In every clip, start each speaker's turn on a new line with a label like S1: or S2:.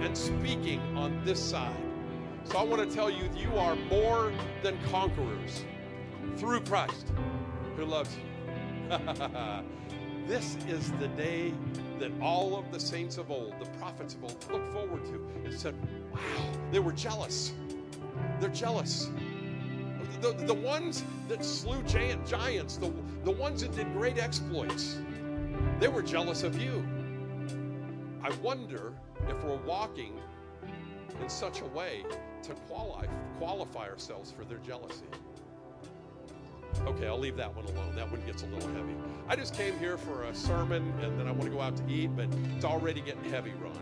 S1: and speaking on this side. So I want to tell you, you are more than conquerors through Christ who loves you. This is the day that all of the saints of old, the prophets of old, looked forward to and said, wow, they were jealous. They're jealous. The ones that slew giants, the ones that did great exploits, they were jealous of you. I wonder if we're walking in such a way to qualify ourselves for their jealousy. Okay, I'll leave that one alone. That one gets a little heavy. I just came here for a sermon, and then I want to go out to eat, but it's already getting heavy, Ron.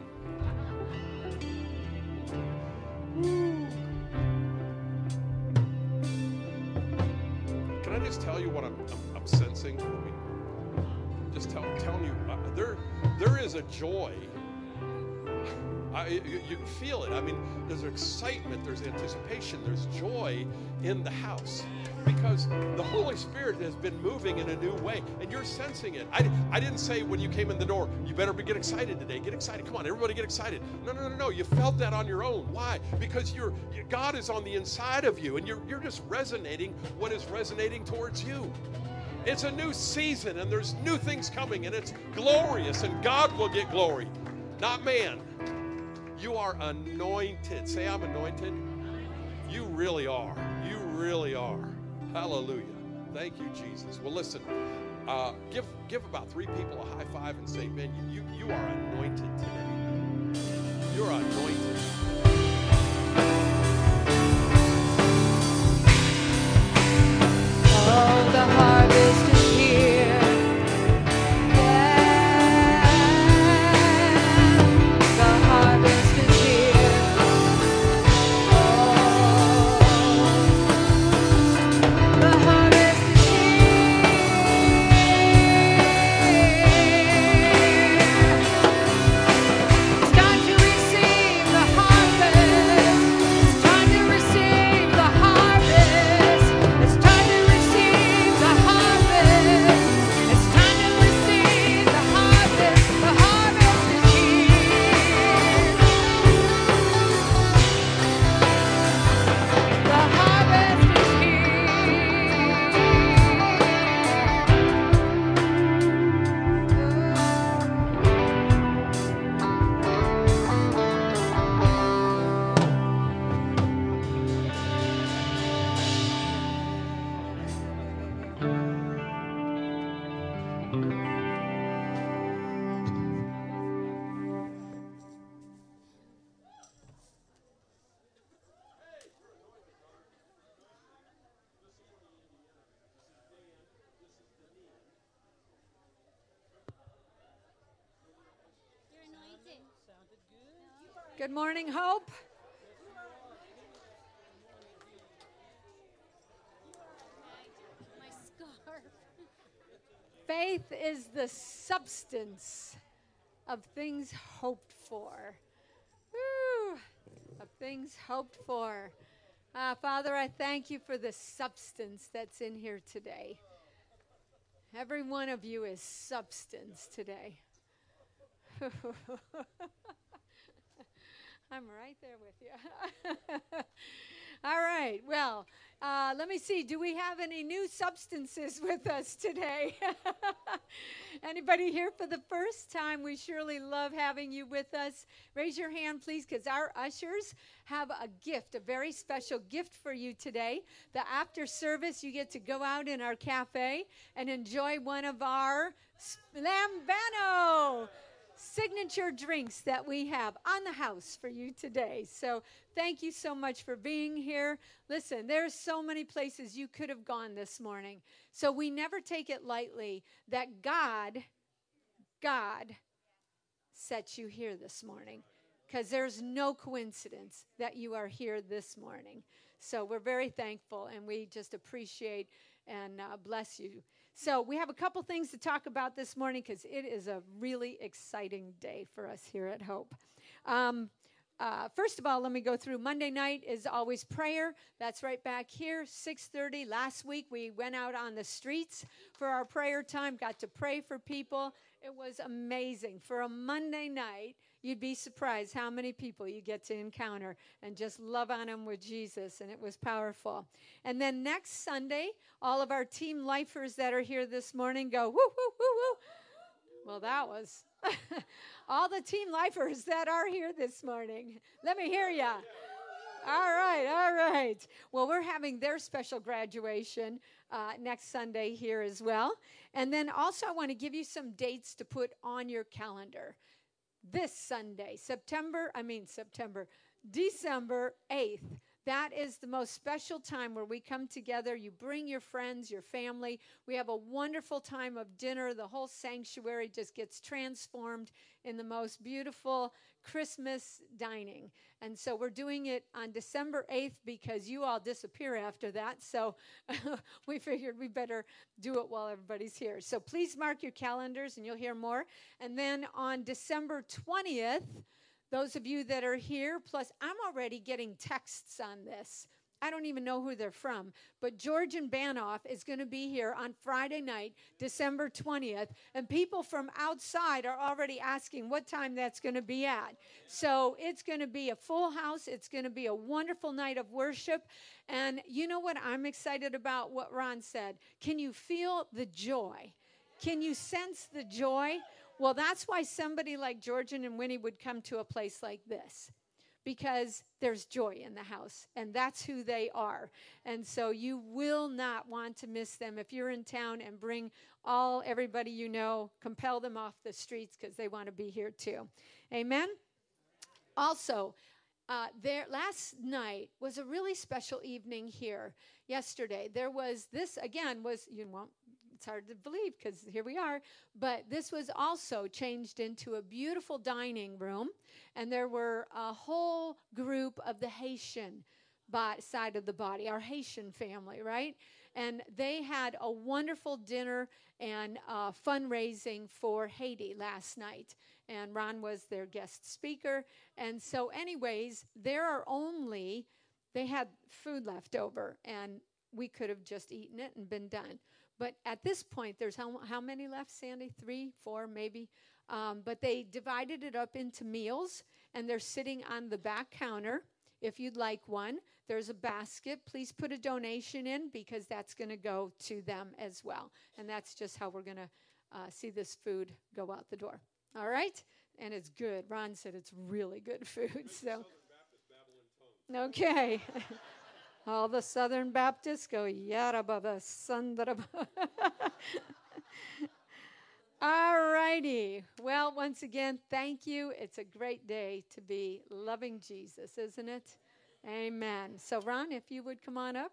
S1: Woo. Can I just tell you what I'm sensing? Just telling you, there is a joy. You can feel it. I mean, there's excitement, there's anticipation, there's joy in the house because the Holy Spirit has been moving in a new way, and you're sensing it. I didn't say when you came in the door, you better get excited today. Get excited. Come on, everybody get excited. No. You felt that on your own. Why? Because God is on the inside of you, and you're just resonating what is resonating towards you. It's a new season, and there's new things coming, and it's glorious, and God will get glory, not man. You are anointed. Say, I'm anointed. You really are. You really are. Hallelujah. Thank you, Jesus. Well, listen, give about 3 people a high five and say, man, you are anointed today. You're anointed.
S2: Oh, the harvest is here.
S3: Good morning, Hope.
S2: My scarf.
S3: Faith is the substance of things hoped for. Woo! Of things hoped for. Father, I thank you for the substance that's in here today. Every one of you is substance today. I'm right there with you. All right. Well, let me see. Do we have any new substances with us today? Anybody here for the first time? We surely love having you with us. Raise your hand, please, because our ushers have a gift, a very special gift for you today. The after service, you get to go out in our cafe and enjoy one of our Lambano signature drinks that we have on the house for you today. So thank you so much for being here. Listen, there's so many places you could have gone this morning. So we never take it lightly that God set you here this morning, because there's no coincidence that you are here this morning. So we're very thankful, and we just appreciate and bless you. So we have a couple things to talk about this morning because it is a really exciting day for us here at Hope. First of all, let me go through. Monday night is always prayer. That's right back here, 6:30. Last week, we went out on the streets for our prayer time, got to pray for people. It was amazing. For a Monday night, you'd be surprised how many people you get to encounter and just love on them with Jesus, and it was powerful. And then next Sunday, all of our team lifers that are here this morning go, woo, woo, woo, woo. Well, that was all the team lifers that are here this morning. Let me hear ya. All right. Well, we're having their special graduation next Sunday here as well. And then also I want to give you some dates to put on your calendar. This Sunday, December 8th. That is the most special time where we come together. You bring your friends, your family. We have a wonderful time of dinner. The whole sanctuary just gets transformed in the most beautiful Christmas dining. And so we're doing it on December 8th because you all disappear after that. So we figured we better do it while everybody's here. So please mark your calendars and you'll hear more. And then on December 20th, those of you that are here, plus I'm already getting texts on this. I don't even know who they're from, but George and Banoff is going to be here on Friday night, December 20th, and people from outside are already asking what time that's going to be at. So it's going to be a full house. It's going to be a wonderful night of worship. And you know what I'm excited about? What Ron said. Can you feel the joy? Can you sense the joy? Well, that's why somebody like Georgian and Winnie would come to a place like this, because there's joy in the house, and that's who they are. And so you will not want to miss them. If you're in town, and bring everybody you know, compel them off the streets because they want to be here too. Amen? Also, last night was a really special evening here. Yesterday, there was this, again, it's hard to believe because here we are, but this was also changed into a beautiful dining room, and there were a whole group of the Haitian side of the body, our Haitian family, right? And they had a wonderful dinner and fundraising for Haiti last night, and Ron was their guest speaker. And so anyways, they had food left over, and we could have just eaten it and been done. But at this point, there's how many left, Sandy? 3, 4, maybe. But they divided it up into meals, and they're sitting on the back counter. If you'd like one, there's a basket. Please put a donation in because that's going to go to them as well. And that's just how we're going to see this food go out the door. All right? And it's good. Ron said it's really good food. So, okay. All the Southern Baptists go, yada baba, sandara. All righty. Well, once again, thank you. It's a great day to be loving Jesus, isn't it? Amen. So, Ron, if you would come on up.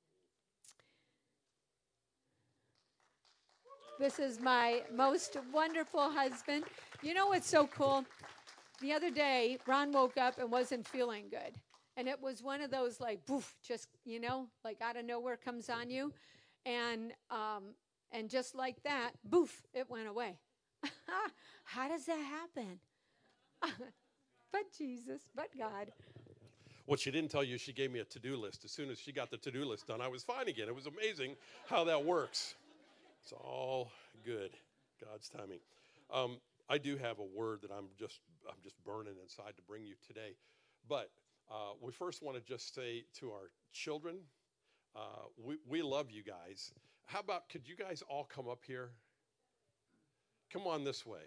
S3: This is my most wonderful husband. You know what's so cool? The other day, Ron woke up and wasn't feeling good. And it was one of those like, poof, just, like out of nowhere comes on you. And just like that, boof, it went away. How does that happen? But Jesus, but God.
S1: What she didn't tell you, she gave me a to-do list. As soon as she got the to-do list done, I was fine again. It was amazing how that works. It's all good. God's timing. I do have a word that I'm just burning inside to bring you today. But we first want to just say to our children, we love you guys. How about, could you guys all come up here? Come on this way.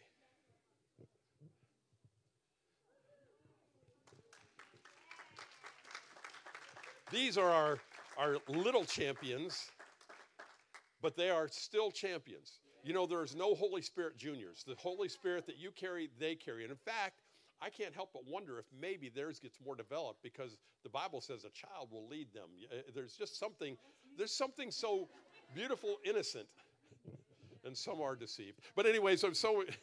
S1: These are our little champions, but they are still champions. You know, there's no Holy Spirit juniors. The Holy Spirit that you carry, they carry. And in fact, I can't help but wonder if maybe theirs gets more developed, because the Bible says a child will lead them. There's something so beautiful, innocent, and some are deceived. But anyways, I'm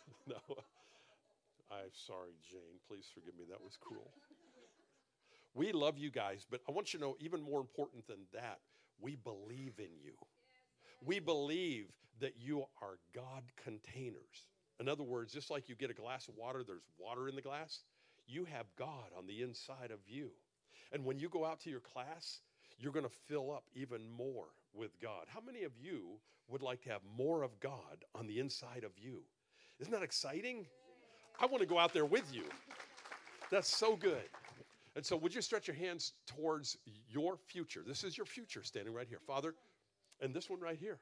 S1: sorry, Jane. Please forgive me. That was cruel. We love you guys, but I want you to know, even more important than that, we believe in you. We believe that you are God containers. In other words, just like you get a glass of water, there's water in the glass. You have God on the inside of you. And when you go out to your class, you're going to fill up even more with God. How many of you would like to have more of God on the inside of you? Isn't that exciting? I want to go out there with you. That's so good. And so would you stretch your hands towards your future? This is your future standing right here. Father, and this one right here.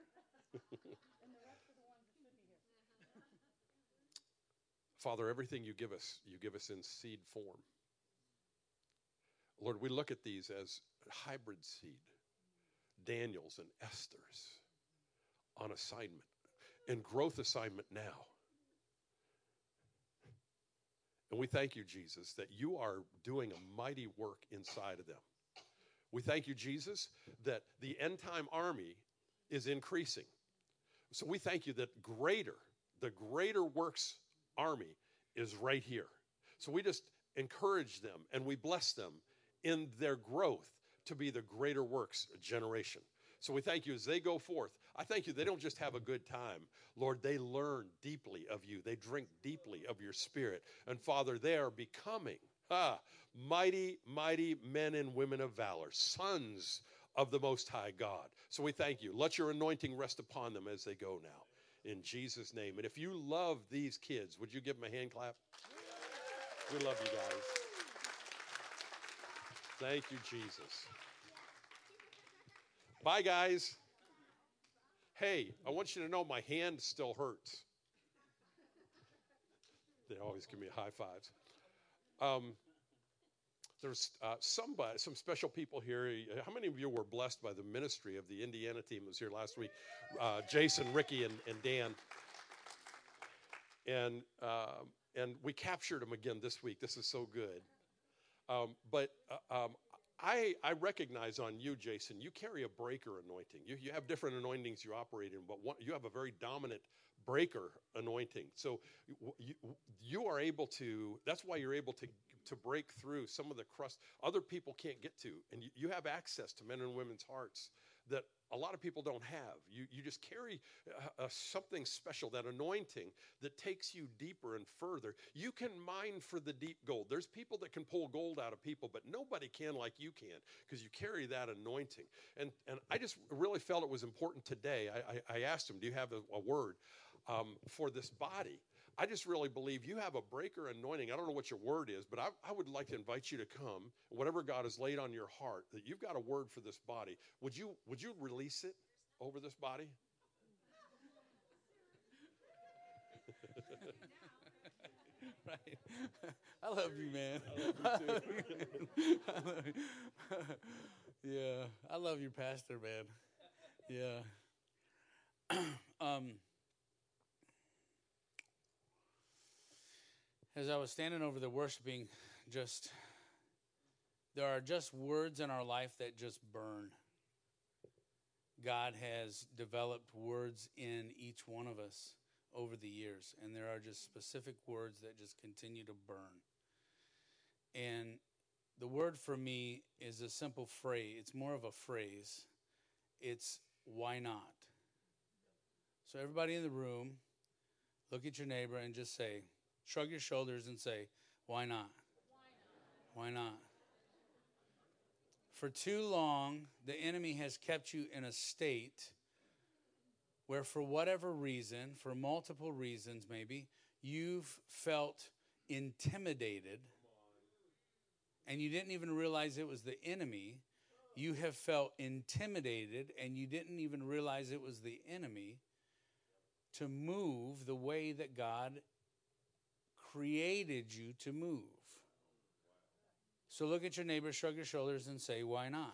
S1: Father, everything you give us in seed form. Lord, we look at these as hybrid seed, Daniels and Esthers on assignment, and growth assignment now. And we thank you, Jesus, that you are doing a mighty work inside of them. We thank you, Jesus, that the end time army is increasing. So we thank you that the greater works army is right here. So we just encourage them and we bless them in their growth to be the greater works generation. So we thank you as they go forth. I thank you they don't just have a good time. Lord, they learn deeply of you. They drink deeply of your spirit. And Father, they are becoming mighty, mighty men and women of valor, sons of the Most High God. So we thank you. Let your anointing rest upon them as they go now. In Jesus' name. And if you love these kids, would you give them a hand clap? We love you guys. Thank you, Jesus. Bye, guys. Hey, I want you to know my hand still hurts. They always give me high fives. There's some special people here. How many of you were blessed by the ministry of the Indiana team that was here last week? Jason, Ricky, and Dan. And we captured them again this week. This is so good. But I recognize on you, Jason, you carry a breaker anointing. You have different anointings you operate in, but you have a very dominant breaker anointing. So you are able to, that's why you're able to break through some of the crust other people can't get to. And you have access to men and women's hearts that a lot of people don't have. You just carry something special, that anointing that takes you deeper and further. You can mine for the deep gold. There's people that can pull gold out of people, but nobody can like you can because you carry that anointing. And I just really felt it was important today. I asked him, do you have a word for this body? I just really believe you have a breaker anointing. I don't know what your word is, but I would like to invite you to come. Whatever God has laid on your heart, that you've got a word for this body. Would you release it over this body?
S4: Right. I love you, man.
S1: I love you too.
S4: I love you. Yeah, I love your pastor, man. Yeah. As I was standing over there worshiping, there are just words in our life that just burn. God has developed words in each one of us over the years, and there are just specific words that just continue to burn. And the word for me is a simple phrase. It's more of a phrase. It's, why not? So everybody in the room, look at your neighbor and just say, shrug your shoulders and say, why not? Why not? For too long, the enemy has kept you in a state where for whatever reason, for multiple reasons maybe, you've felt intimidated and you didn't even realize it was the enemy. You have felt intimidated and you didn't even realize it was the enemy to move the way that God created you to move. So look at your neighbor, shrug your shoulders, and say, why not?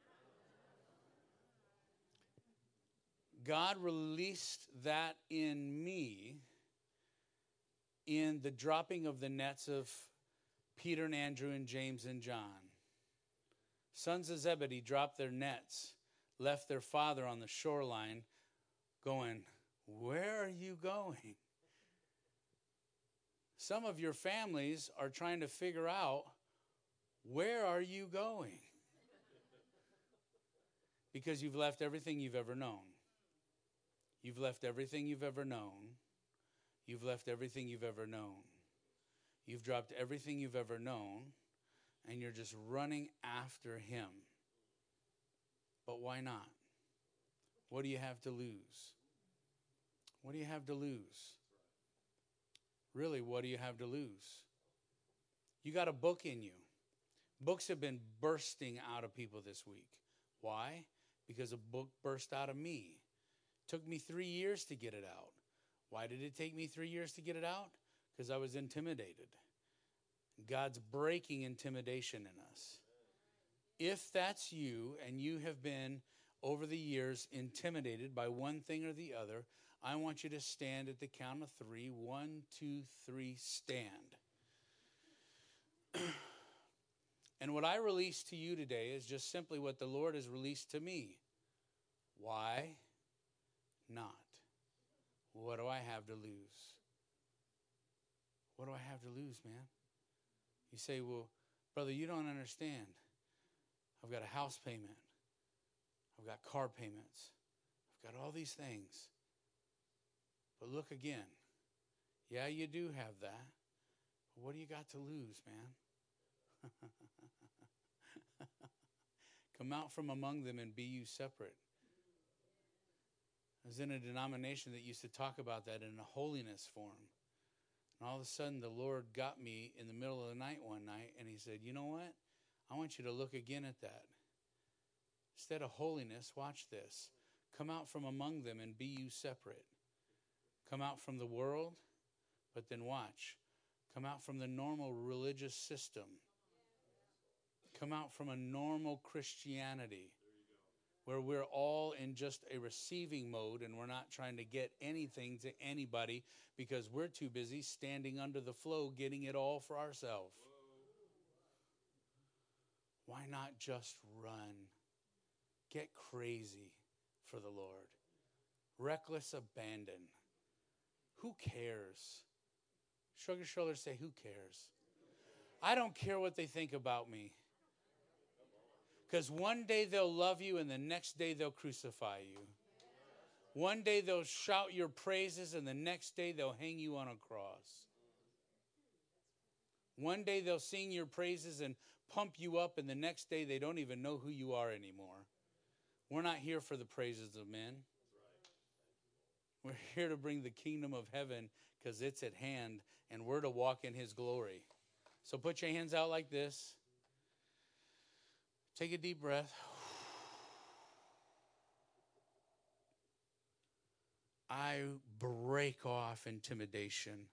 S4: God released that in me in the dropping of the nets of Peter and Andrew and James and John. Sons of Zebedee dropped their nets, left their father on the shoreline going, where are you going? Some of your families are trying to figure out, where are you going? Because you've left everything you've ever known. You've left everything you've ever known. You've left everything you've ever known. You've dropped everything you've ever known, and you're just running after him. But why not? What do you have to lose? What do you have to lose? really, what do you have to lose? You got a book in you. Books have been bursting out of people this week. Why? Because a book burst out of me. Took me 3 years to get it out. Why did it take me 3 years to get it out? Because I was intimidated. God's breaking intimidation in us. If that's you and you have been over the years intimidated by one thing or the other, I want you to stand at the count of 3. 1, 2, 3, stand. And what I release to you today is just simply what the Lord has released to me. Why not? What do I have to lose? What do I have to lose, man? You say, well, brother, you don't understand. I've got a house payment. I've got car payments. I've got all these things. But look again. Yeah, you do have that. But what do you got to lose, man? Come out from among them and be you separate. I was in a denomination that used to talk about that in a holiness form. And all of a sudden, the Lord got me in the middle of the night one night, and he said, you know what? I want you to look again at that. Instead of holiness, watch this. Come out from among them and be you separate. Come out from the world, but then watch. Come out from the normal religious system. Come out from a normal Christianity where we're all in just a receiving mode and we're not trying to get anything to anybody because we're too busy standing under the flow getting it all for ourselves. Why not just run? Get crazy for the Lord. Reckless abandon. Who cares? Shrug your shoulders, say, who cares? I don't care what they think about me. Because one day they'll love you and the next day they'll crucify you. One day they'll shout your praises and the next day they'll hang you on a cross. One day they'll sing your praises and pump you up and the next day they don't even know who you are anymore. We're not here for the praises of men. We're here to bring the kingdom of heaven because it's at hand and we're to walk in his glory. So put your hands out like this. Take a deep breath. I break off intimidation.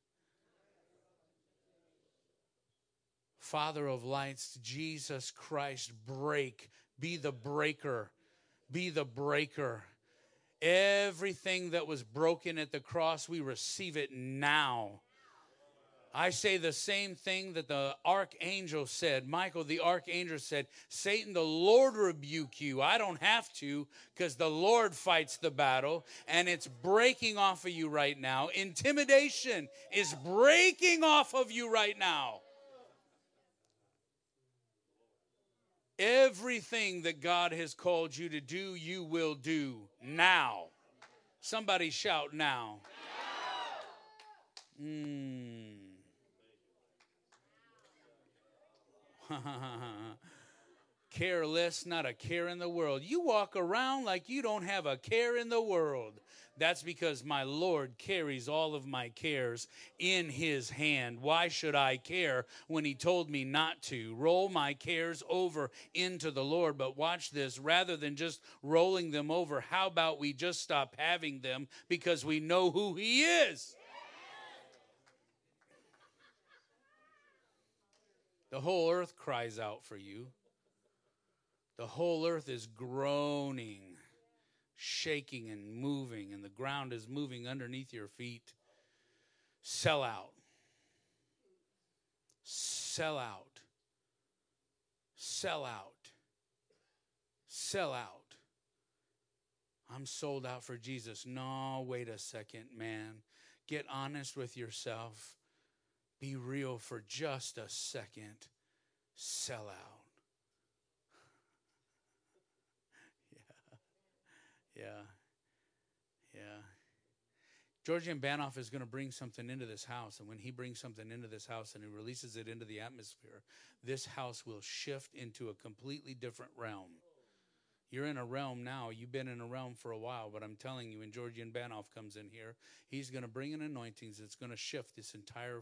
S4: Father of lights, Jesus Christ, break. Be the breaker. Be the breaker. Everything that was broken at the cross, we receive it now. I say the same thing that the archangel said. Michael, the archangel said, Satan, the Lord rebuke you. I don't have to because the Lord fights the battle and it's breaking off of you right now. Intimidation is breaking off of you right now. Everything that God has called you to do, you will do now. Somebody shout now. Careless, not a care in the world. You walk around like you don't have a care in the world. That's because my Lord carries all of my cares in his hand. Why should I care when he told me not to? Roll my cares over into the Lord. But watch this. Rather than just rolling them over, how about we just stop having them because we know who he is? The whole earth cries out for you. The whole earth is groaning, shaking and moving, and the ground is moving underneath your feet. Sell out. Sell out. Sell out. Sell out. I'm sold out for Jesus. No, wait a second, man. Get honest with yourself. Be real for just a second. Sell out. Yeah. Georgian Banov is going to bring something into this house. And when he brings something into this house and he releases it into the atmosphere, this house will shift into a completely different realm. You're in a realm now. You've been in a realm for a while, but I'm telling you, when Georgian Banoff comes in here, he's going to bring in anointings that's going to shift this entire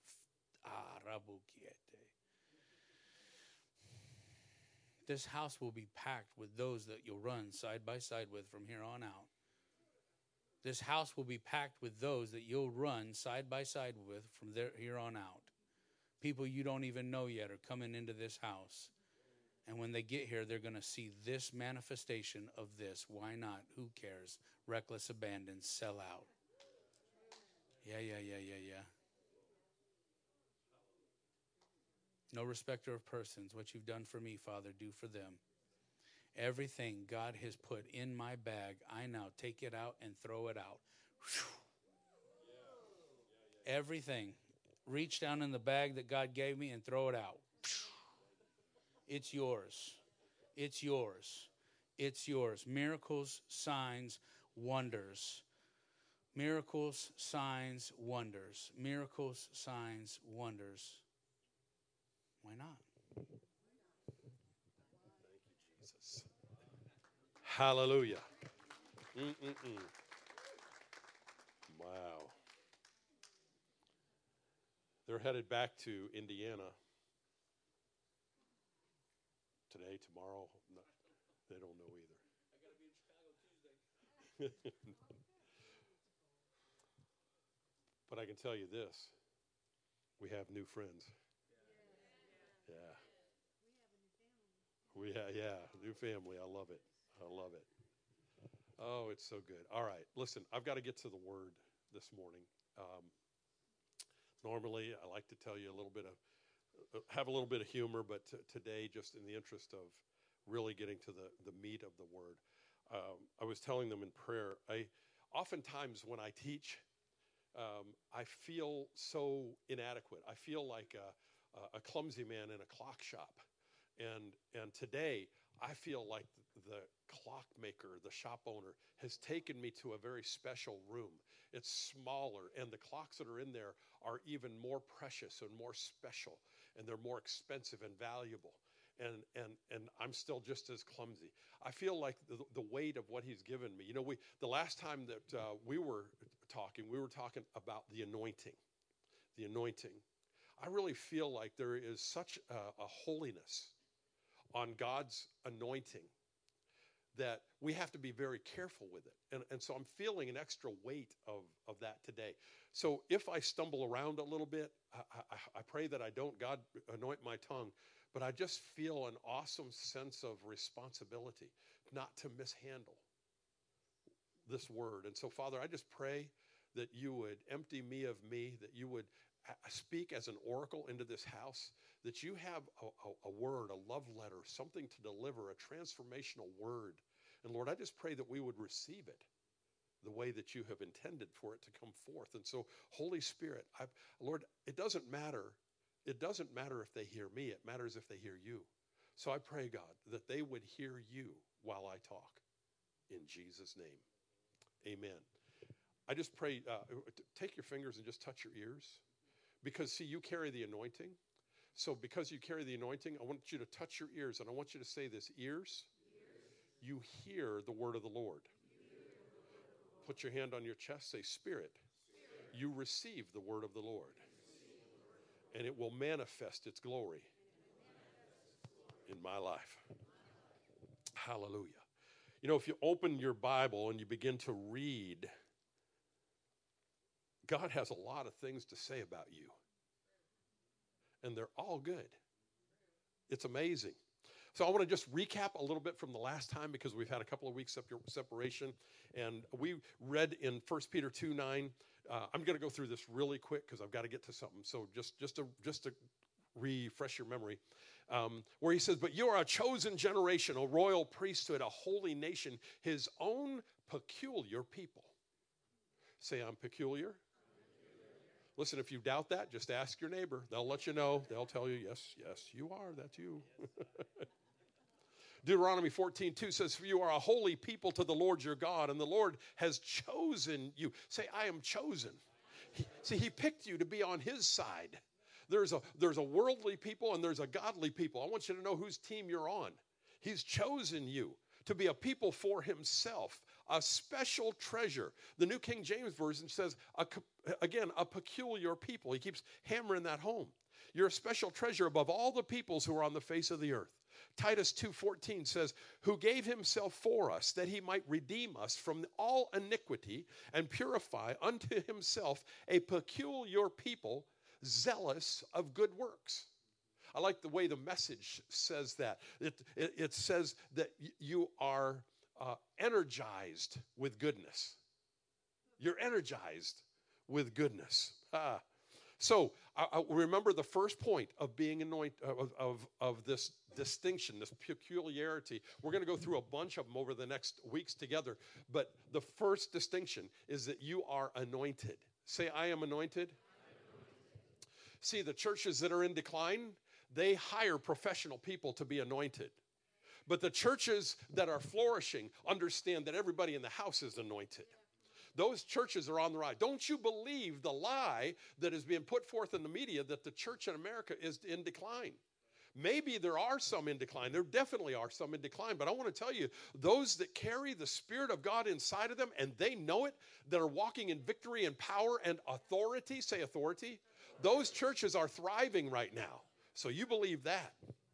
S4: This house will be packed with those that you'll run side by side with from here on out. This house will be packed with those that you'll run side by side with from here on out. People you don't even know yet are coming into this house. And when they get here, they're going to see this manifestation of this. Why not? Who cares? Reckless abandon, sell out. Yeah. No respecter of persons. What you've done for me, Father, do for them. Everything God has put in my bag, I now take it out and throw it out. Everything. Reach down in the bag that God gave me and throw it out. It's yours. It's yours. It's yours. Miracles, signs, wonders. Miracles, signs, wonders. Miracles, signs, wonders. Why not?
S1: Jesus. Hallelujah. Wow. They're headed back to Indiana today, tomorrow. No, they don't know either.
S4: I got to be in Chicago Tuesday.
S1: But I can tell you this. We have new friends. Yeah. New family. I love it. Oh, it's so good. All right, listen, I've got to get to the word this morning. Normally, I like to tell you have a little bit of humor, but today, just in the interest of really getting to the meat of the word, I was telling them in prayer, oftentimes when I teach, I feel so inadequate. I feel like a clumsy man in a clock shop. And today, I feel like the clockmaker, the shop owner, has taken me to a very special room. It's smaller, and the clocks that are in there are even more precious and more special, and they're more expensive and valuable. And I'm still just as clumsy. I feel like the weight of what he's given me. You know, the last time that we were talking about the anointing. The anointing. I really feel like there is such a holiness on God's anointing that we have to be very careful with it. And so I'm feeling an extra weight of that today. So if I stumble around a little bit, I pray that I don't. God, anoint my tongue. But I just feel an awesome sense of responsibility not to mishandle this word. And so, Father, I just pray that you would empty me of me, that you would speak as an oracle into this house, that you have a word, a love letter, something to deliver, a transformational word. And Lord, I just pray that we would receive it the way that you have intended for it to come forth. And so, Holy Spirit, Lord, it doesn't matter. It doesn't matter if they hear me. It matters if they hear you. So I pray, God, that they would hear you while I talk. In Jesus' name, amen. I just pray, take your fingers and just touch your ears. Because, see, you carry the anointing. So because you carry the anointing, I want you to touch your ears, and I want you to say this. Ears, you hear the word of the Lord. Put your hand on your chest, say, Spirit, you receive the word of the Lord. And it will manifest its glory in my life. Hallelujah. You know, if you open your Bible and you begin to read, God has a lot of things to say about you. And they're all good. It's amazing. So I want to just recap a little bit from the last time because we've had a couple of weeks of separation. And we read in 1 Peter 2:9. I'm going to go through this really quick because I've got to get to something. So just to refresh your memory, where he says, "But you are a chosen generation, a royal priesthood, a holy nation, his own peculiar people." Say, I'm peculiar. Listen, if you doubt that, just ask your neighbor. They'll let you know. They'll tell you, yes, you are. That's you. Deuteronomy 14:2 says, "For you are a holy people to the Lord your God, and the Lord has chosen you." Say, I am chosen. He picked you to be on his side. There's a worldly people and there's a godly people. I want you to know whose team you're on. He's chosen you to be a people for himself, a special treasure. The New King James Version says, again, a peculiar people. He keeps hammering that home. You're a special treasure above all the peoples who are on the face of the earth. Titus 2:14 says, who gave himself for us that he might redeem us from all iniquity and purify unto himself a peculiar people, zealous of good works. I like the way the Message says that. It says that you are energized with goodness. You're energized with goodness. So remember the first point of being anointed, of this distinction, this peculiarity. We're going to go through a bunch of them over the next weeks together. But the first distinction is that you are anointed. Say, I am anointed. See, the churches that are in decline, they hire professional people to be anointed. But the churches that are flourishing understand that everybody in the house is anointed. Those churches are on the rise. Don't you believe the lie that is being put forth in the media that the church in America is in decline? Maybe there are some in decline. There definitely are some in decline. But I want to tell you, those that carry the Spirit of God inside of them, and they know it, that are walking in victory and power and authority, say authority, those churches are thriving right now. So you believe that.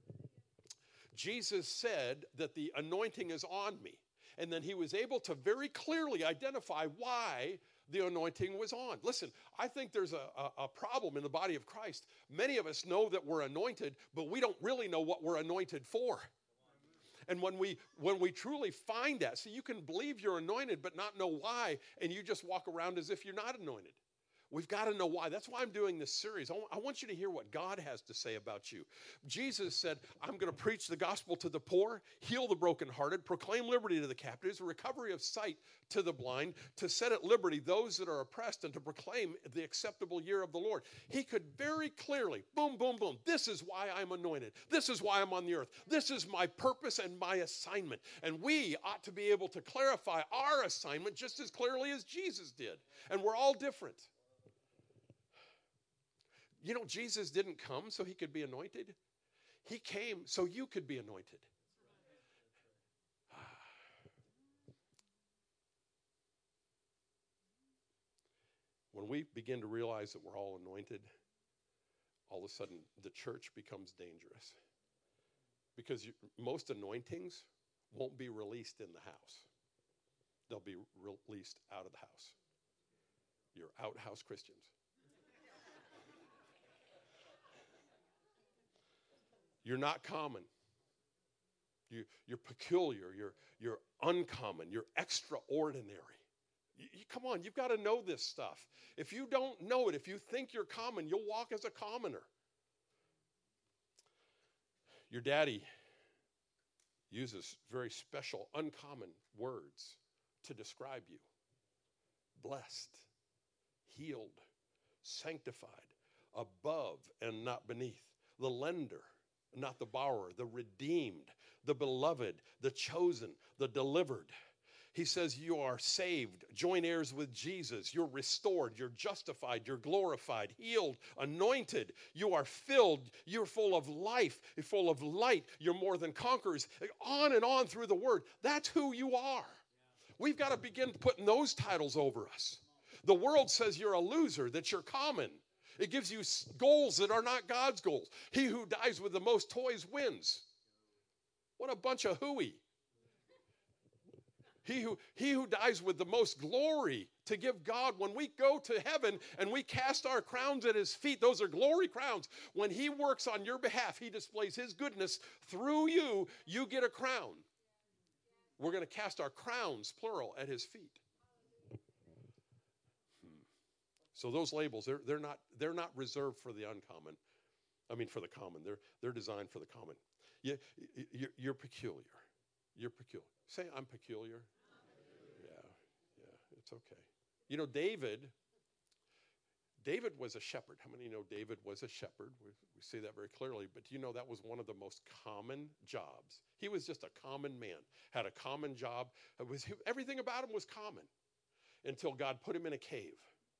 S1: Jesus said that the anointing is on me. And then he was able to very clearly identify why the anointing was on. Listen, I think there's a problem in the body of Christ. Many of us know that we're anointed, but we don't really know what we're anointed for. And when we truly find that, see, you can believe you're anointed but not know why, and you just walk around as if you're not anointed. We've got to know why. That's why I'm doing this series. I want you to hear what God has to say about you. Jesus said, I'm going to preach the gospel to the poor, heal the brokenhearted, proclaim liberty to the captives, recovery of sight to the blind, to set at liberty those that are oppressed, and to proclaim the acceptable year of the Lord. He could very clearly, boom, boom, boom, this is why I'm anointed. This is why I'm on the earth. This is my purpose and my assignment. And we ought to be able to clarify our assignment just as clearly as Jesus did. And we're all different. You know, Jesus didn't come so he could be anointed. He came so you could be anointed. When we begin to realize that we're all anointed, all of a sudden the church becomes dangerous. Because most anointings won't be released in the house. They'll be released out of the house. You're outhouse Christians. You're not common. You're peculiar. You're uncommon. You're extraordinary. Come on, you've got to know this stuff. If you don't know it, if you think you're common, you'll walk as a commoner. Your daddy uses very special, uncommon words to describe you. Blessed, healed, sanctified, above and not beneath, the lender, not the borrower, the redeemed, the beloved, the chosen, the delivered. He says you are saved, joint heirs with Jesus. You're restored, you're justified, you're glorified, healed, anointed. You are filled, you're full of life, you're full of light. You're more than conquerors. On and on through the word. That's who you are. We've got to begin putting those titles over us. The world says you're a loser, that you're common. It gives you goals that are not God's goals. He who dies with the most toys wins. What a bunch of hooey. He who dies with the most glory to give God, when we go to heaven and we cast our crowns at his feet, those are glory crowns. When he works on your behalf, he displays his goodness through you, you get a crown. We're going to cast our crowns, plural, at his feet. So those labels, they're not reserved for the uncommon. I mean, for the common. They're designed for the common. You're peculiar. You're peculiar. Say, I'm peculiar. Yeah, it's okay. You know, David was a shepherd. How many know David was a shepherd? We see that very clearly. But do you know that was one of the most common jobs? He was just a common man, had a common job. Everything about him was common until God put him in a cave.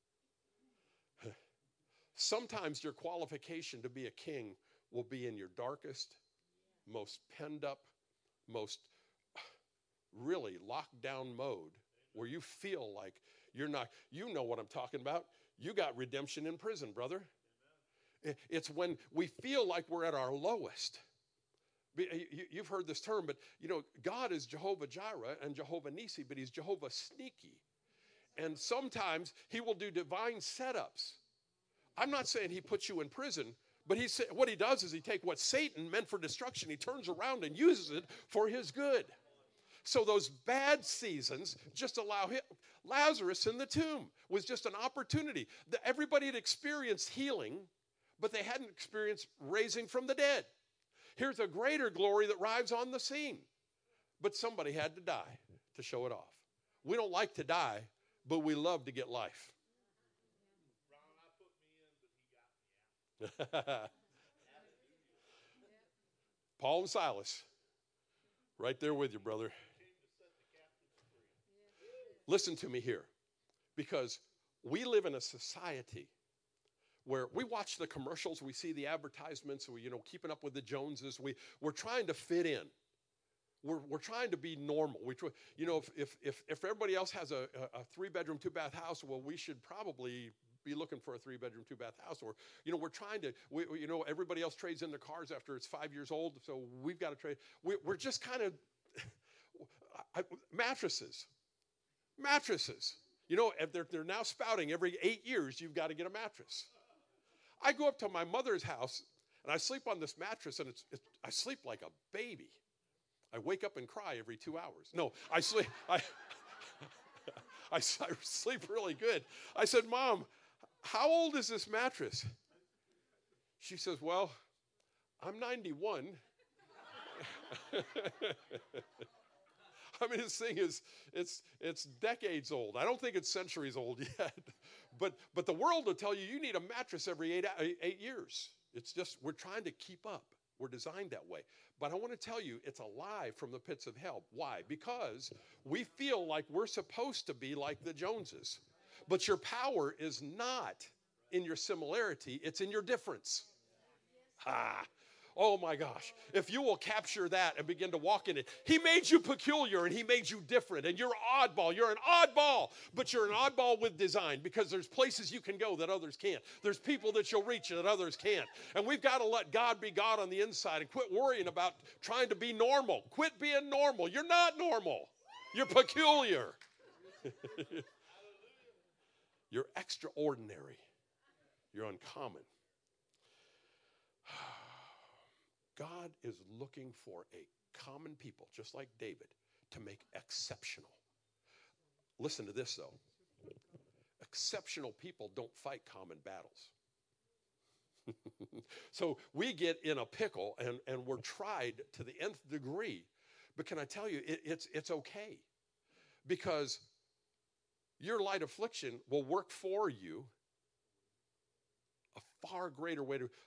S1: Sometimes your qualification to be a king will be in your darkest, most penned up, most really locked down mode where you feel like you're not, you know what I'm talking about. You got redemption in prison, brother. It's when we feel like we're at our lowest. You've heard this term, but God is Jehovah Jireh and Jehovah Nissi, but he's Jehovah Sneaky. And sometimes he will do divine setups. I'm not saying he puts you in prison, but what he does is he takes what Satan meant for destruction, he turns around and uses it for his good. So those bad seasons just allow him. Lazarus in the tomb was just an opportunity. Everybody had experienced healing, but they hadn't experienced raising from the dead. Here's a greater glory that arrives on the scene. But somebody had to die to show it off. We don't like to die, but we love to get life. Paul and Silas, right there with you, brother. Listen to me here, because we live in a society where we watch the commercials, we see the advertisements, we keeping up with the Joneses. We're trying to fit in. We're trying to be normal. If everybody else has a 3-bedroom, 2-bath house, well, we should probably be looking for a 3-bedroom, 2-bath house. Or we're trying to. Everybody else trades in their cars after it's 5 years old, so we've got to trade. We're just kind of mattresses. They're now spouting every 8 years. You've got to get a mattress. I go up to my mother's house and I sleep on this mattress, and I sleep like a baby. I wake up and cry every 2 hours. No, I sleep. I sleep really good. I said, Mom, how old is this mattress? She says, well, I'm 91. I mean, this thing it's decades old. I don't think it's centuries old yet. But the world will tell you need a mattress every 8 years. It's just, we're trying to keep up. We're designed that way. But I want to tell you, it's a lie from the pits of hell. Why? Because we feel like we're supposed to be like the Joneses. But your power is not in your similarity, it's in your difference. Oh my gosh. If you will capture that and begin to walk in it. He made you peculiar and he made you different. And you're oddball. You're an oddball. But you're an oddball with design, because there's places you can go that others can't. There's people that you'll reach that others can't. And we've got to let God be God on the inside and quit worrying about trying to be normal. Quit being normal. You're not normal. You're peculiar. You're extraordinary. You're uncommon. God is looking for a common people, just like David, to make exceptional. Listen to this, though. Exceptional people don't fight common battles. So we get in a pickle and we're tried to the nth degree. But can I tell you, it's okay. Because your light affliction will work for you a far greater way to...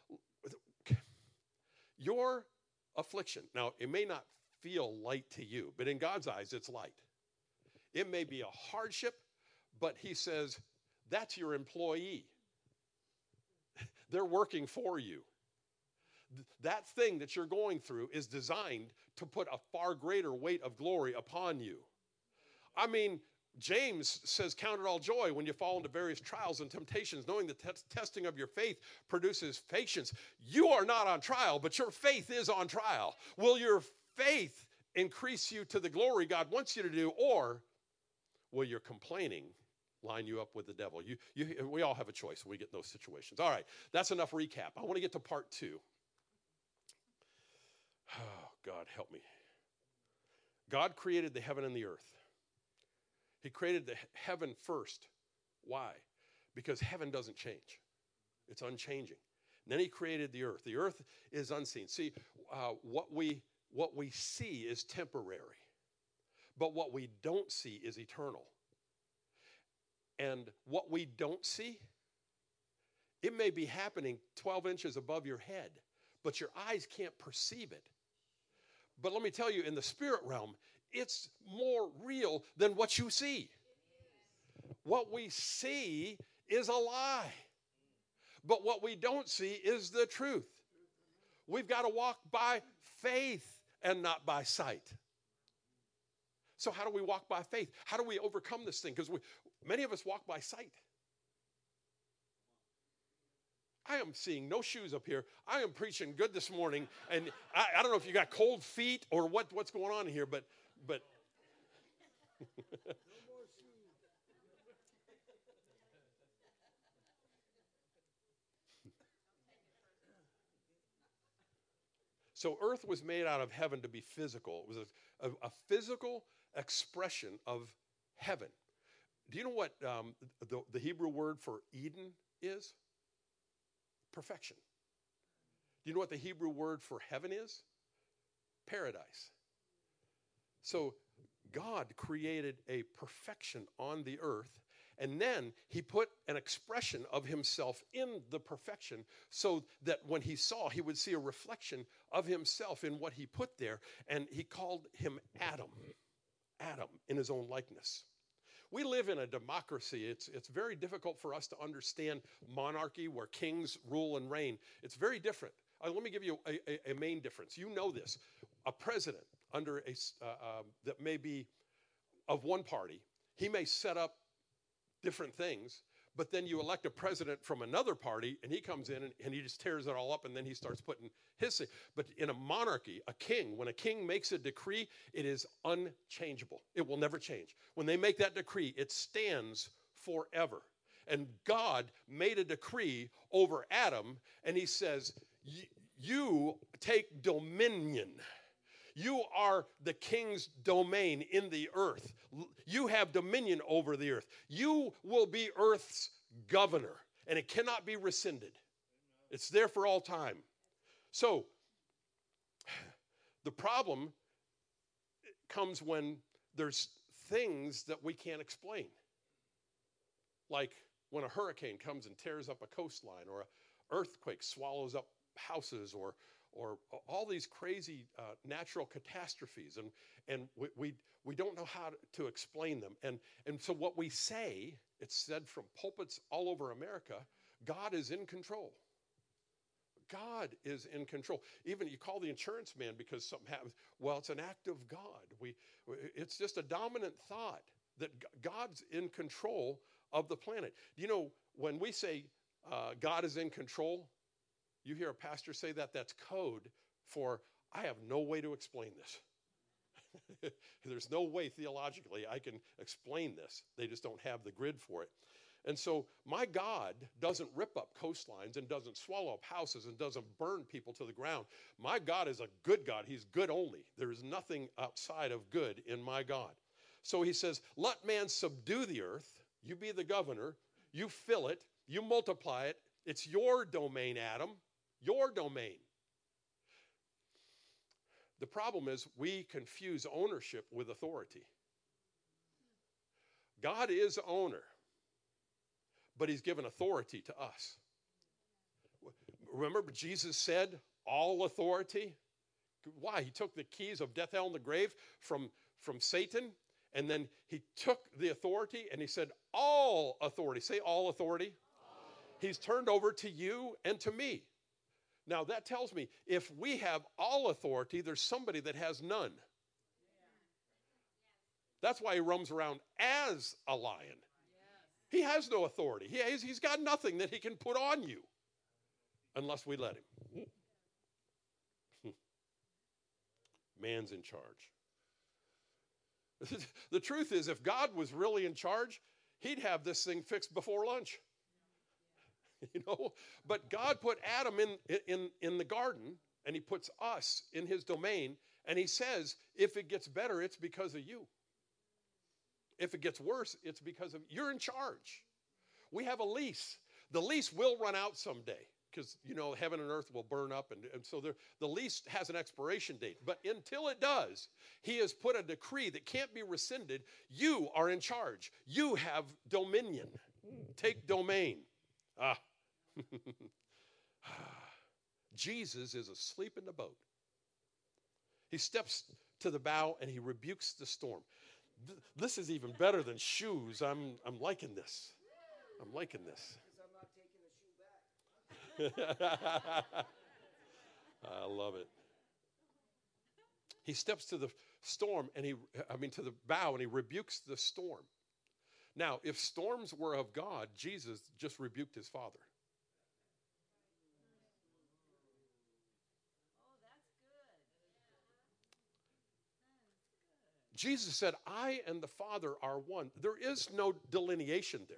S1: Your affliction, now it may not feel light to you, but in God's eyes it's light. It may be a hardship, but he says, that's your employee. They're working for you. That thing that you're going through is designed to put a far greater weight of glory upon you. I mean, James says, count it all joy when you fall into various trials and temptations, knowing the testing of your faith produces patience. You are not on trial, but your faith is on trial. Will your faith increase you to the glory God wants you to do, or will your complaining line you up with the devil? We all have a choice when we get in those situations. All right, that's enough recap. I want to get to part 2. Oh, God, help me. God created the heaven and the earth. He created the heaven first. Why? Because heaven doesn't change. It's unchanging. And then he created the earth. The earth is unseen. See, what we see is temporary. But what we don't see is eternal. And what we don't see, it may be happening 12 inches above your head, but your eyes can't perceive it. But let me tell you, in the spirit realm, it's more real than what you see. What we see is a lie. But what we don't see is the truth. We've got to walk by faith and not by sight. So how do we walk by faith? How do we overcome this thing? Because many of us walk by sight. I am seeing no shoes up here. I am preaching good this morning, and I don't know if you got cold feet or what's going on here, but so earth was made out of heaven to be physical. It was a physical expression of heaven. Do you know what the Hebrew word for Eden is? Perfection. Do you know what the Hebrew word for heaven is? Paradise. So God created a perfection on the earth, and then he put an expression of himself in the perfection so that when he saw, he would see a reflection of himself in what he put there, and he called him Adam. Adam in his own likeness. We live in a democracy. It's very difficult for us to understand monarchy where kings rule and reign. It's very different. Let me give you a main difference. You know this. A president under that may be of one party, he may set up different things, but then you elect a president from another party, and he comes in and he just tears it all up, and then he starts putting his thing. But in a monarchy, a king, when a king makes a decree, it is unchangeable. It will never change. When they make that decree, it stands forever. And God made a decree over Adam, and he says, you take dominion. You are the king's domain in the earth. You have dominion over the earth. You will be earth's governor, and it cannot be rescinded. It's there for all time. So, the problem comes when there's things that we can't explain. Like when a hurricane comes and tears up a coastline, or an earthquake swallows up houses, or all these crazy natural catastrophes, and we don't know how to explain them. And so what we say, it's said from pulpits all over America, God is in control. God is in control. Even you call the insurance man because something happens. Well, it's an act of God. It's just a dominant thought that God's in control of the planet. You know, when we say God is in control, you hear a pastor say that's code for, I have no way to explain this. There's no way theologically I can explain this. They just don't have the grid for it. And so my God doesn't rip up coastlines and doesn't swallow up houses and doesn't burn people to the ground. My God is a good God. He's good only. There is nothing outside of good in my God. So he says, let man subdue the earth. You be the governor. You fill it. You multiply it. It's your domain, Adam. Your domain. The problem is we confuse ownership with authority. God is owner, but he's given authority to us. Remember, Jesus said, all authority? Why? He took the keys of death, hell, and the grave from Satan, and then he took the authority and he said, all authority. Say all authority. He's turned over to you and to me. Now, that tells me if we have all authority, there's somebody that has none. That's why he roams around as a lion. He has no authority. He's got nothing that he can put on you unless we let him. Man's in charge. The truth is, if God was really in charge, he'd have this thing fixed before lunch. You know, but God put Adam in the garden, and he puts us in his domain, and he says, if it gets better, it's because of you. If it gets worse, it's because of you're in charge. We have a lease. The lease will run out someday because, you know, heaven and earth will burn up, and so the lease has an expiration date. But until it does, he has put a decree that can't be rescinded. You are in charge. You have dominion. Take domain. Jesus is asleep in the boat. He steps to the bow and he rebukes the storm. This is even better than shoes. I'm liking this. I'm liking this.
S5: Because I'm not taking the shoe back.
S1: I love it. He steps to the storm, to the bow, and he rebukes the storm. Now, if storms were of God, Jesus just rebuked his Father. Jesus said, I and the Father are one. There is no delineation there.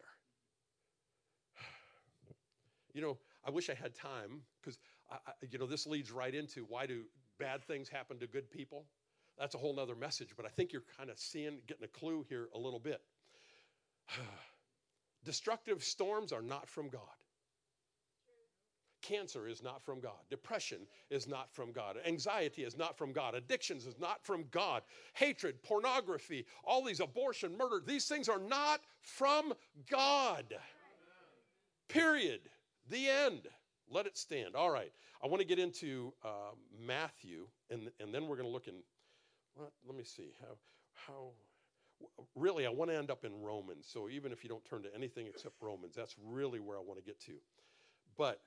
S1: I wish I had time, because, this leads right into why do bad things happen to good people. That's a whole nother message, but I think you're kind of getting a clue here a little bit. Destructive storms are not from God. Cancer is not from God. Depression is not from God. Anxiety is not from God. Addictions is not from God. Hatred, pornography, all these abortion, murder, these things are not from God. Period. The end. Let it stand. All right. I want to get into Matthew, and then we're going to look in, let me see, how really I want to end up in Romans. So even if you don't turn to anything except Romans, that's really where I want to get to. But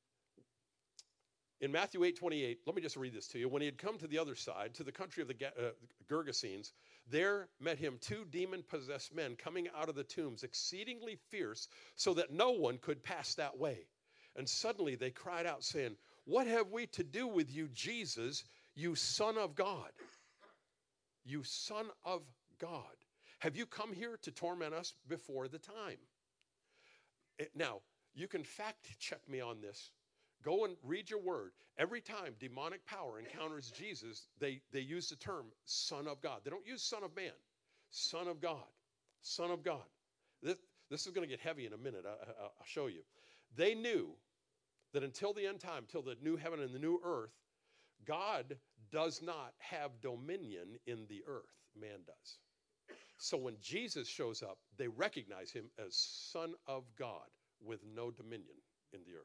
S1: in Matthew 8:28, let me just read this to you. When he had come to the other side, to the country of the Gergesenes, there met him 2 demon-possessed men coming out of the tombs, exceedingly fierce, so that no one could pass that way. And suddenly they cried out, saying, what have we to do with you, Jesus, you Son of God? You Son of God. Have you come here to torment us before the time? Now, you can fact check me on this. Go and read your word. Every time demonic power encounters Jesus, they use the term Son of God. They don't use Son of Man. Son of God. Son of God. This is going to get heavy in a minute. I'll show you. They knew that until the end time, till the new heaven and the new earth, God does not have dominion in the earth. Man does. So when Jesus shows up, they recognize him as Son of God with no dominion in the earth.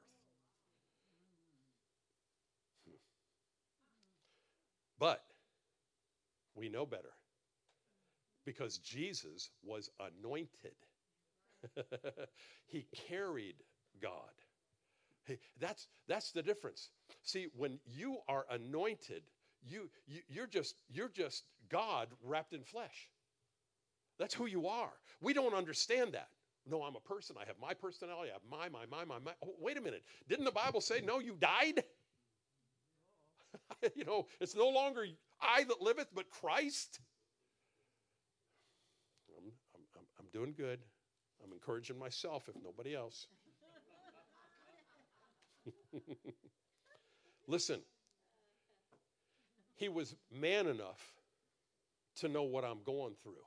S1: But we know better, because Jesus was anointed. He carried God. That's the difference. See, when you are anointed, you're just God wrapped in flesh. That's who you are. We don't understand that. No, I'm a person. I have my personality. I have my. Oh, wait a minute. Didn't the Bible say, no, you died? It's no longer I that liveth, but Christ. I'm doing good. I'm encouraging myself, if nobody else. Listen, he was man enough to know what I'm going through.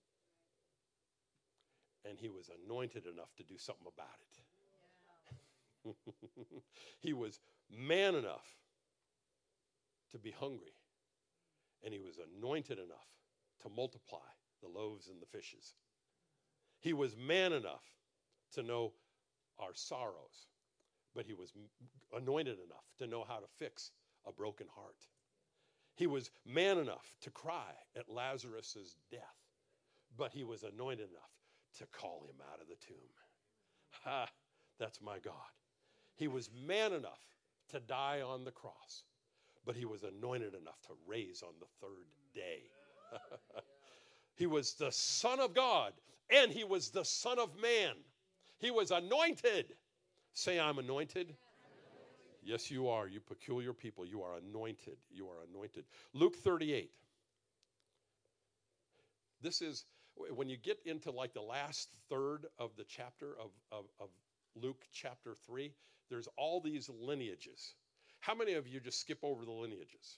S1: And he was anointed enough to do something about it. He was man enough to be hungry. And he was anointed enough to multiply the loaves and the fishes. He was man enough to know our sorrows. But he was anointed enough to know how to fix a broken heart. He was man enough to cry at Lazarus' death. But he was anointed enough to call him out of the tomb. Ha, that's my God. He was man enough to die on the cross. But he was anointed enough to raise on the third day. He was the Son of God, and he was the Son of Man. He was anointed. Say, I'm anointed. Yes, you are, you peculiar people. You are anointed. You are anointed. Luke 38. This is, when you get into like the last third of the chapter of Luke chapter 3, there's all these lineages. How many of you just skip over the lineages?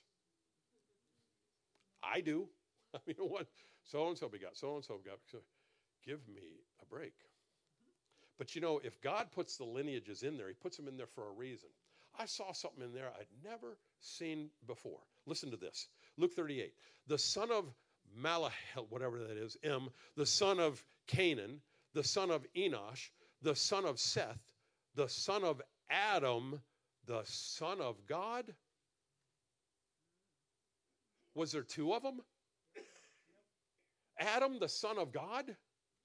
S1: I do. I mean, what? So-and-so begot, so-and-so begot. So give me a break. But if God puts the lineages in there, he puts them in there for a reason. I saw something in there I'd never seen before. Listen to this. Luke 38. The son of Malahel, whatever that is, the son of Canaan, the son of Enosh, the son of Seth, the son of Adam, the Son of God? Was there 2 of them? Adam, the Son of God?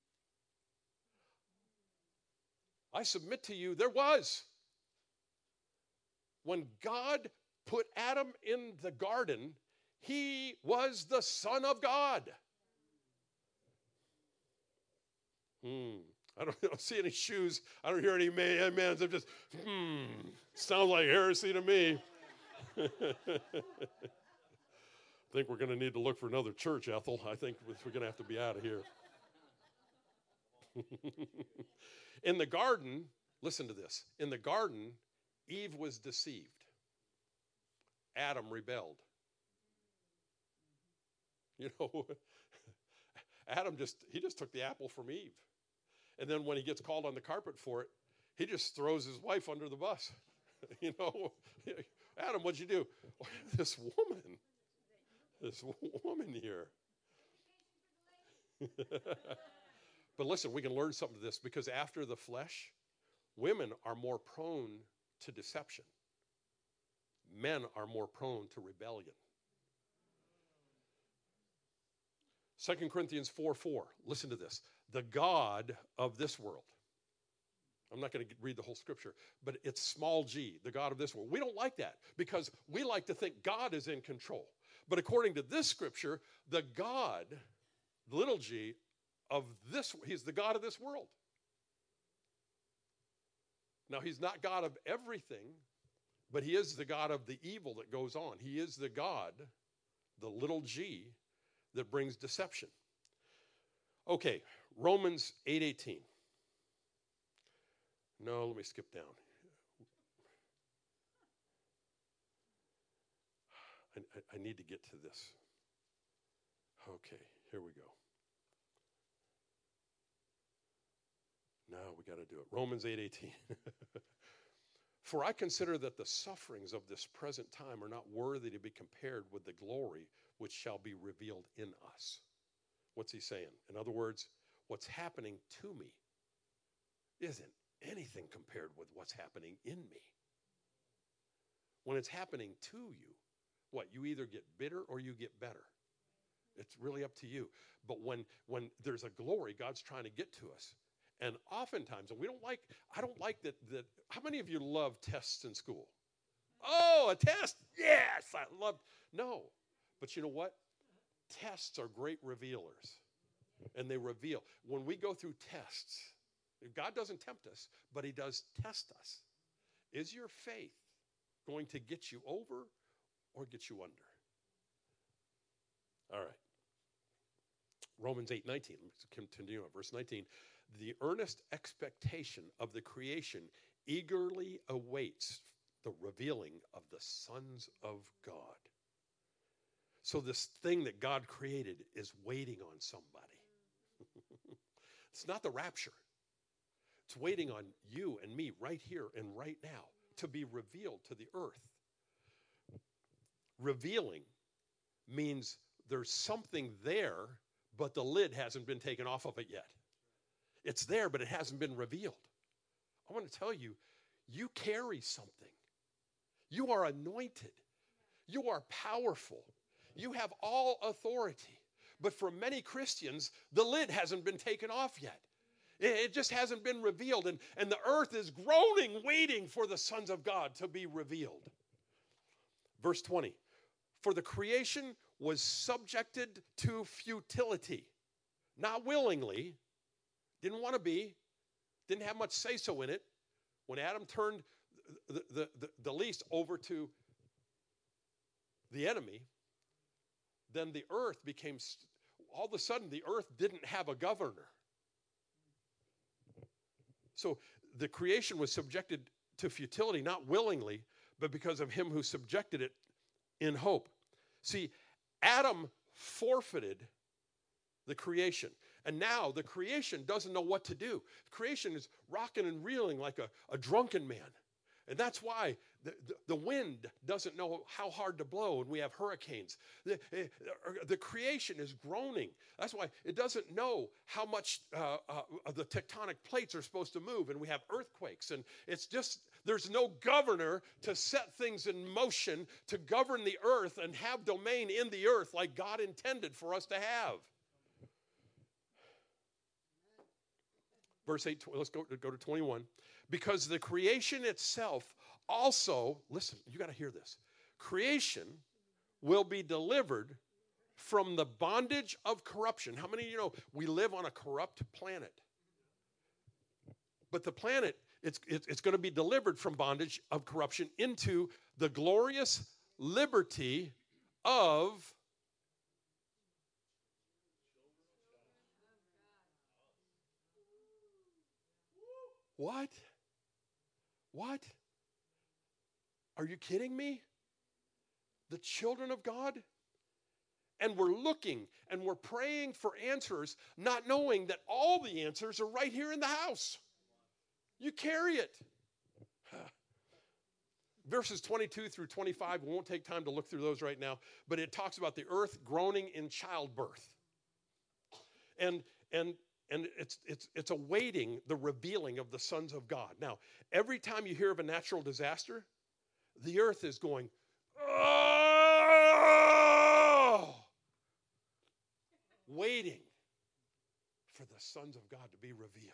S1: I submit to you, there was. When God put Adam in the garden, he was the Son of God. I don't see any shoes. I don't hear any amens. I'm just, sounds like heresy to me. I think we're going to need to look for another church, Ethel. I think we're going to have to be out of here. In the garden, listen to this. In the garden, Eve was deceived. Adam rebelled. You know, Adam just took the apple from Eve. And then when he gets called on the carpet for it, he just throws his wife under the bus. You know, Adam, what'd you do? This woman here. But listen, we can learn something to this, because after the flesh, women are more prone to deception. Men are more prone to rebellion. 2 Corinthians 4:4. Listen to this. The God of this world. I'm not going to read the whole scripture, but it's small g, the God of this world. We don't like that because we like to think God is in control. But according to this scripture, the God, little g, of this, he's the God of this world. Now, he's not God of everything, but he is the God of the evil that goes on. He is the God, the little g, that brings deception. Okay, Romans 8:18. No, let me skip down. I need to get to this. Okay, here we go. No, we got to do it. Romans 8:18. For I consider that the sufferings of this present time are not worthy to be compared with the glory which shall be revealed in us. What's he saying? In other words, what's happening to me isn't anything compared with what's happening in me. When it's happening to you, what? You either get bitter or you get better. It's really up to you. But when there's a glory God's trying to get to us, and oftentimes, and I don't like that, how many of you love tests in school? Oh, a test? Yes, I love, no. But you know what? Tests are great revealers. And they reveal. When we go through tests, God doesn't tempt us, but he does test us. Is your faith going to get you over or get you under? All right. Romans 8:19. Let's continue on verse 19. The earnest expectation of the creation eagerly awaits the revealing of the sons of God. So this thing that God created is waiting on somebody. It's not the rapture. It's waiting on you and me right here and right now to be revealed to the earth. Revealing means there's something there, but the lid hasn't been taken off of it yet. It's there, but it hasn't been revealed. I want to tell you, you carry something. You are anointed. You are powerful. You have all authority. But for many Christians, the lid hasn't been taken off yet. It just hasn't been revealed. And the earth is groaning, waiting for the sons of God to be revealed. Verse 20. For the creation was subjected to futility. Not willingly. Didn't want to be. Didn't have much say-so in it. When Adam turned the least over to the enemy, then the earth became, all of a sudden the earth didn't have a governor. So the creation was subjected to futility, not willingly, but because of him who subjected it in hope. See, Adam forfeited the creation. And now the creation doesn't know what to do. Creation is rocking and reeling like a drunken man. And that's why the wind doesn't know how hard to blow, and we have hurricanes. The creation is groaning. That's why it doesn't know how much the tectonic plates are supposed to move, and we have earthquakes. And it's just, there's no governor to set things in motion, to govern the earth and have domain in the earth like God intended for us to have. Verse 8, let's go to 21. Because the creation itself also, listen, you got to hear this. Creation will be delivered from the bondage of corruption. How many of you know we live on a corrupt planet? But the planet, it's going to be delivered from bondage of corruption into the glorious liberty of what? What? Are you kidding me? The children of God? And we're looking and we're praying for answers, not knowing that all the answers are right here in the house. You carry it. Verses 22 through 25, we won't take time to look through those right now, but it talks about the earth groaning in childbirth. And it's awaiting the revealing of the sons of God. Now, every time you hear of a natural disaster, the earth is going, oh, waiting for the sons of God to be revealed.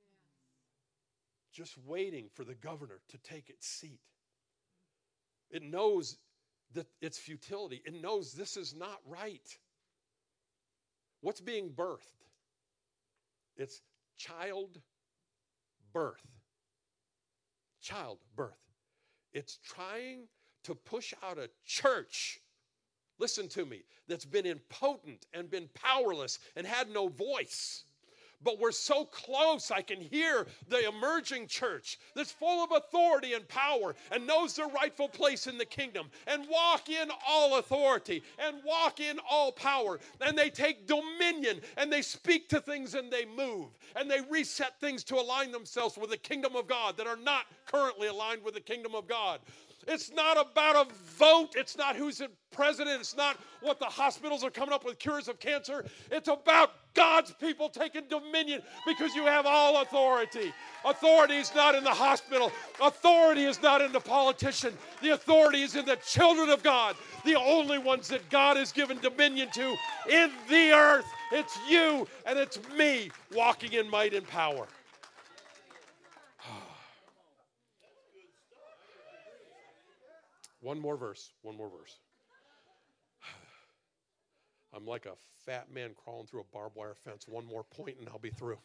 S1: Just waiting for the governor to take its seat. It knows that its futility. It knows this is not right. What's being birthed? It's childbirth. Childbirth. It's trying to push out a church, listen to me, that's been impotent and been powerless and had no voice. But we're so close, I can hear the emerging church that's full of authority and power and knows their rightful place in the kingdom and walk in all authority and walk in all power. And they take dominion and they speak to things and they move and they reset things to align themselves with the kingdom of God that are not currently aligned with the kingdom of God. It's not about a vote. It's not who's in president. It's not what the hospitals are coming up with cures of cancer. It's about God's people taking dominion because you have all authority. Authority is not in the hospital. Authority is not in the politician. The authority is in the children of God, the only ones that God has given dominion to in the earth. It's you and it's me walking in might and power. One more verse. I'm like a fat man crawling through a barbed wire fence. One more point and I'll be through.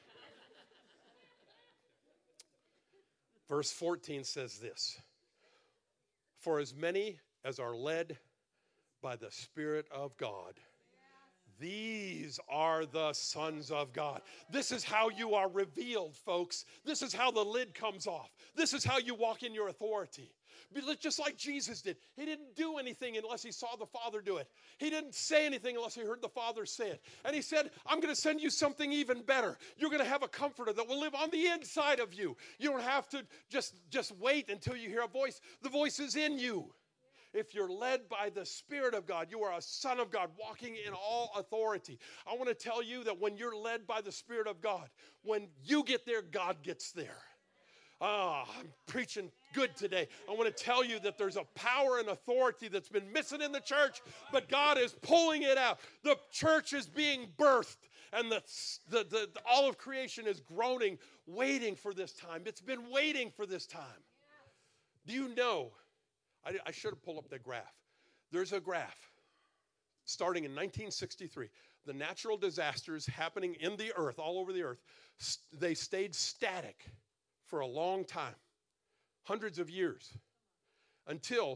S1: Verse 14 says this: for as many as are led by the Spirit of God, these are the sons of God. This is how you are revealed, folks. This is how the lid comes off. This is how you walk in your authority. Just like Jesus did. He didn't do anything unless he saw the Father do it. He didn't say anything unless he heard the Father say it. And he said, I'm going to send you something even better. You're going to have a comforter that will live on the inside of you. You don't have to just wait until you hear a voice. The voice is in you. If you're led by the Spirit of God, you are a son of God walking in all authority. I want to tell you that when you're led by the Spirit of God, when you get there, God gets there. I'm preaching good today. I want to tell you that there's a power and authority that's been missing in the church, but God is pulling it out. The church is being birthed, and the all of creation is groaning, waiting for this time. It's been waiting for this time. Do you know? I should have pulled up the graph. There's a graph starting in 1963. The natural disasters happening in the earth, all over the earth, they stayed static for a long time, hundreds of years, until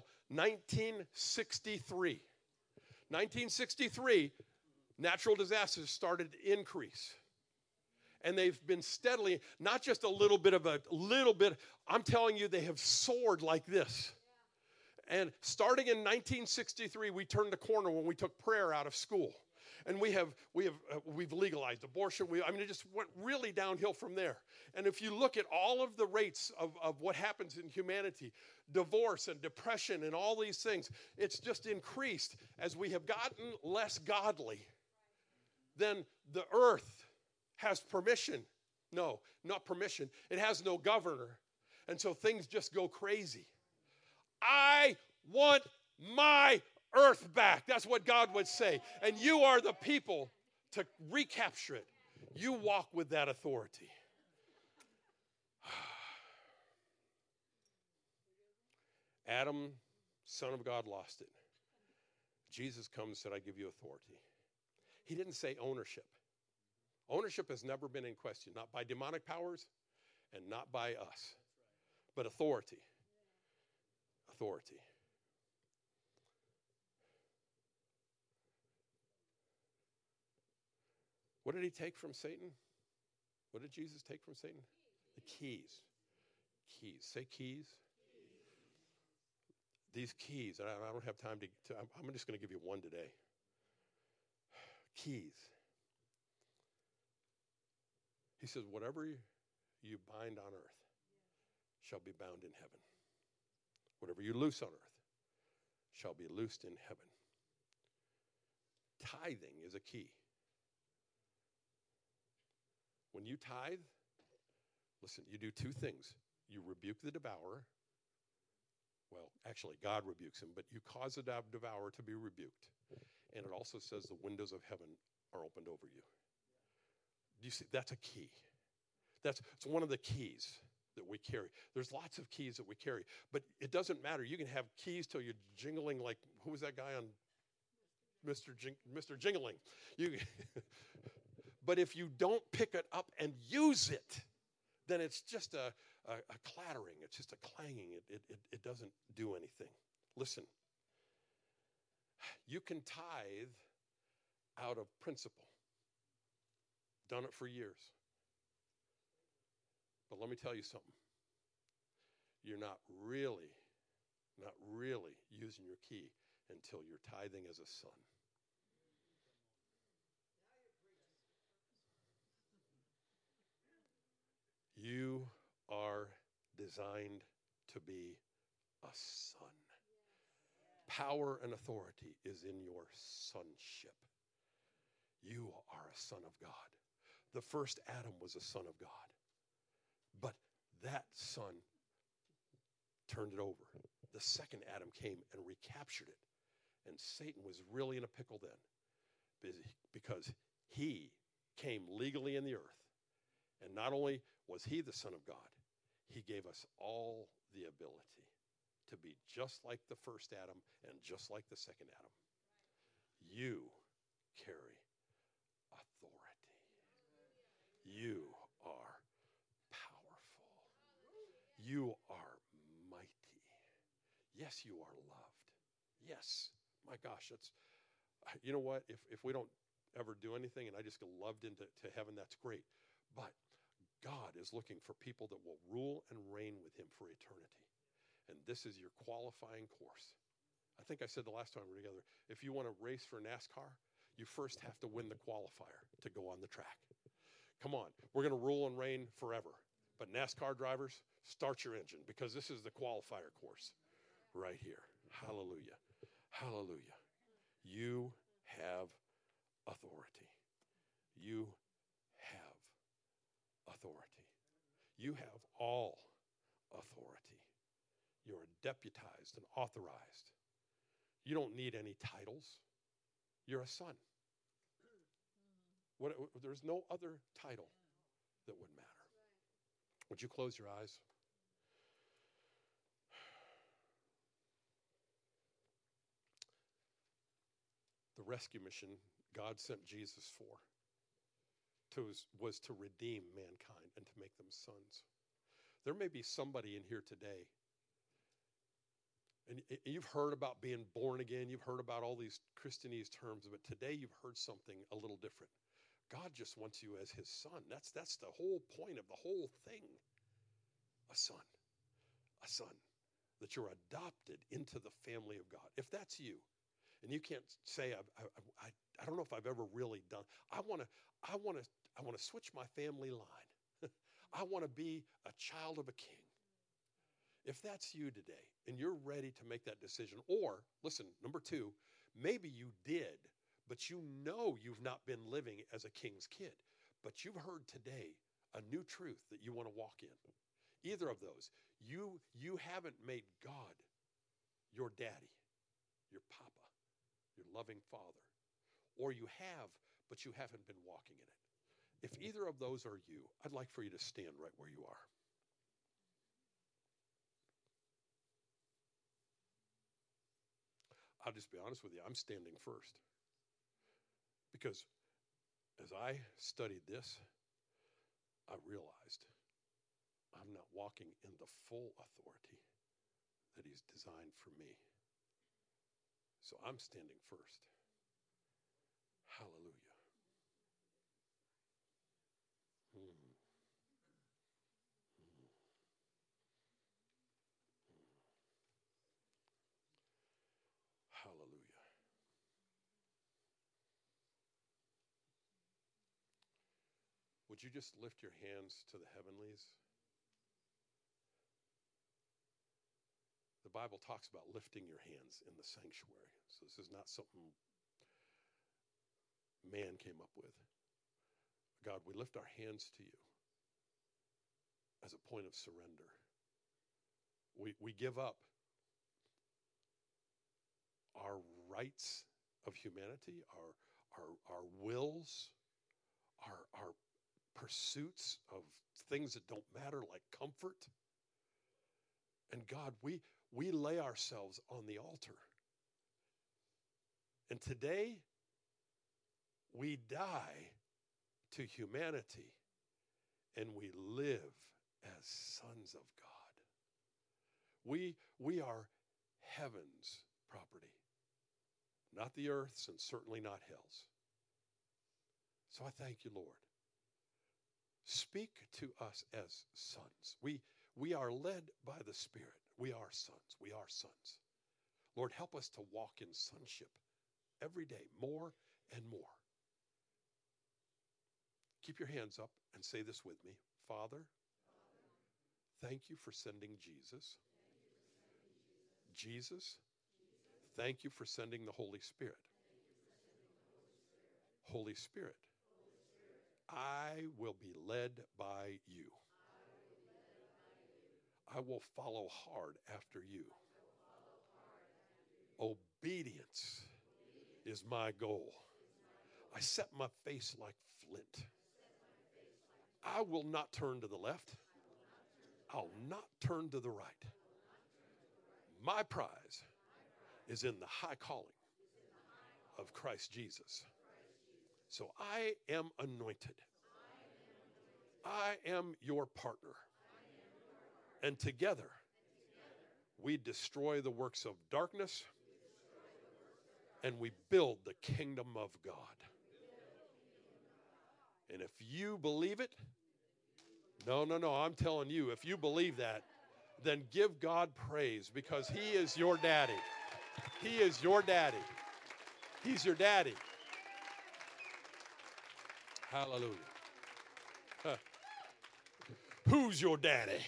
S1: 1963. 1963, natural disasters started to increase. And they've been steadily, not just a little bit, I'm telling you, they have soared like this. And starting in 1963, we turned the corner when we took prayer out of school. And we've legalized abortion. It just went really downhill from there. And if you look at all of the rates of what happens in humanity, divorce and depression and all these things, it's just increased as we have gotten less godly. Then the earth has permission. No, not permission. It has no governor. And so things just go crazy. I want my earth back. That's what God would say. And you are the people to recapture it. You walk with that authority. Adam, son of God, lost it. Jesus comes and said, I give you authority. He didn't say ownership. Ownership has never been in question, not by demonic powers and not by us, but authority. Authority. What did he take from Satan? What did Jesus take from Satan? The keys. Keys. Say keys. These keys, and I don't have time I'm just going to give you one today. Keys. He says, whatever you bind on earth shall be bound in heaven. Whatever you loose on earth shall be loosed in heaven. Tithing is a key. When you tithe, listen, you do two things. You rebuke the devourer. Well, actually, God rebukes him, but you cause the devourer to be rebuked. And it also says the windows of heaven are opened over you. Do you see? That's a key. It's one of the keys that we carry. There's lots of keys that we carry, but it doesn't matter. You can have keys till you're jingling like, who was that guy on Mr. Jingling? But if you don't pick it up and use it, then it's just a clattering. It's just a clanging. It doesn't do anything. Listen, you can tithe out of principle. Done it for years. But let me tell you something. You're not really using your key until you're tithing as a son. You are designed to be a son. Power and authority is in your sonship. You are a son of God. The first Adam was a son of God. But that son turned it over. The second Adam came and recaptured it. And Satan was really in a pickle then because he came legally in the earth. And not only was he the Son of God, he gave us all the ability to be just like the first Adam and just like the second Adam. You carry authority. You are powerful. You are mighty. Yes, you are loved. Yes. My gosh, you know what? If we don't ever do anything and I just get loved into heaven, that's great. But God is looking for people that will rule and reign with him for eternity. And this is your qualifying course. I think I said the last time we were together, if you want to race for NASCAR, you first have to win the qualifier to go on the track. Come on, we're going to rule and reign forever. But NASCAR drivers, start your engine because this is the qualifier course right here. Hallelujah. Hallelujah. You have authority. You have authority. You have all authority. You're deputized and authorized. You don't need any titles. You're a son. There's no other title that would matter. Would you close your eyes? The rescue mission God sent Jesus for was to redeem mankind and to make them sons. There may be somebody in here today, and you've heard about being born again, you've heard about all these Christianese terms, but today you've heard something a little different. God just wants you as his son. That's the whole point of the whole thing. A son, that you're adopted into the family of God. If that's you, and you can't say, I don't know if I've ever really done, I want to switch my family line. I want to be a child of a king. If that's you today, and you're ready to make that decision, or, listen, number two, maybe you did, but you know you've not been living as a king's kid, but you've heard today a new truth that you want to walk in. Either of those, you haven't made God your daddy, your papa, your loving father, or you have, but you haven't been walking in it. If either of those are you, I'd like for you to stand right where you are. I'll just be honest with you, I'm standing first. Because as I studied this, I realized I'm not walking in the full authority that he's designed for me. So I'm standing first. Hallelujah. Hallelujah. Would you just lift your hands to the heavenlies? The Bible talks about lifting your hands in the sanctuary. So this is not something man came up with. God, we lift our hands to you as a point of surrender. We give up our rights of humanity, our wills, our pursuits of things that don't matter, like comfort. And God, we lay ourselves on the altar. And today, we die to humanity and we live as sons of God. We are heaven's property, not the earth's and certainly not hell's. So I thank you, Lord. Speak to us as sons. We are led by the Spirit. We are sons. We are sons. Lord, help us to walk in sonship every day, more and more. Keep your hands up and say this with me. Father, thank you for sending Jesus. Jesus, thank you for sending the Holy Spirit. Holy Spirit, I will be led by you. I will follow hard after you. Obedience is my goal. I set my face like flint. I will not turn to the left. I'll not turn to the right. My prize is in the high calling of Christ Jesus. So I am anointed. I am your partner. And together, we destroy the works of darkness and we build the kingdom of God. And if you believe it, no, I'm telling you, if you believe that, then give God praise because he is your daddy. He is your daddy. He's your daddy. Hallelujah. Huh. Who's your daddy?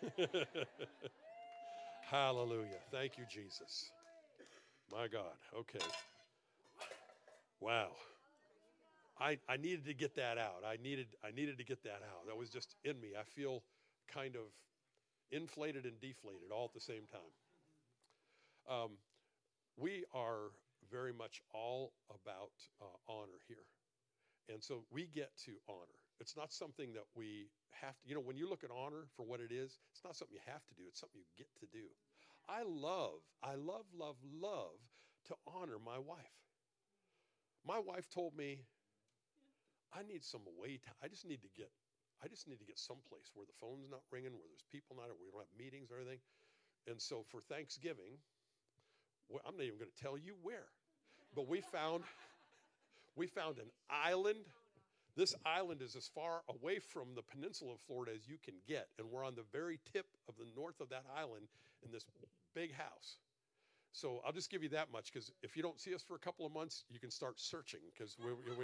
S1: Hallelujah. Thank you, Jesus. My God. Okay. Wow. I needed to get that out. I needed to get that out. That was just in me. I feel kind of inflated and deflated all at the same time. We are very much all about honor here. And so we get to honor. It's not something that we have to, when you look at honor for what it is, it's not something you have to do. It's something you get to do. I love to honor my wife. My wife told me, I need some away time. I just need to get someplace where the phone's not ringing, where there's people not, where we don't have meetings or anything. And so for Thanksgiving, I'm not even going to tell you where, but we found an island. This island is as far away from the peninsula of Florida as you can get, and we're on the very tip of the north of that island in this big house. So I'll just give you that much, because if you don't see us for a couple of months, you can start searching, because